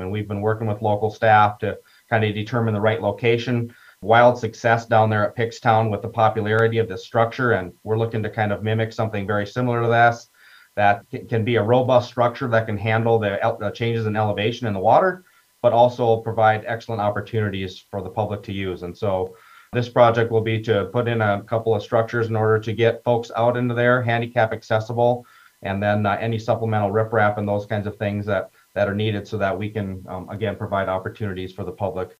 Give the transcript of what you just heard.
And we've been working with local staff to kind of determine the right location. Wild success down there at Pickstown with the popularity of this structure, and we're looking to kind of mimic something very similar to this that can be a robust structure that can handle the changes in elevation in the water, but also provide excellent opportunities for the public to use. And so this project will be to put in a couple of structures in order to get folks out into there, handicap accessible, and then any supplemental riprap and those kinds of things that are needed so that we can, again, provide opportunities for the public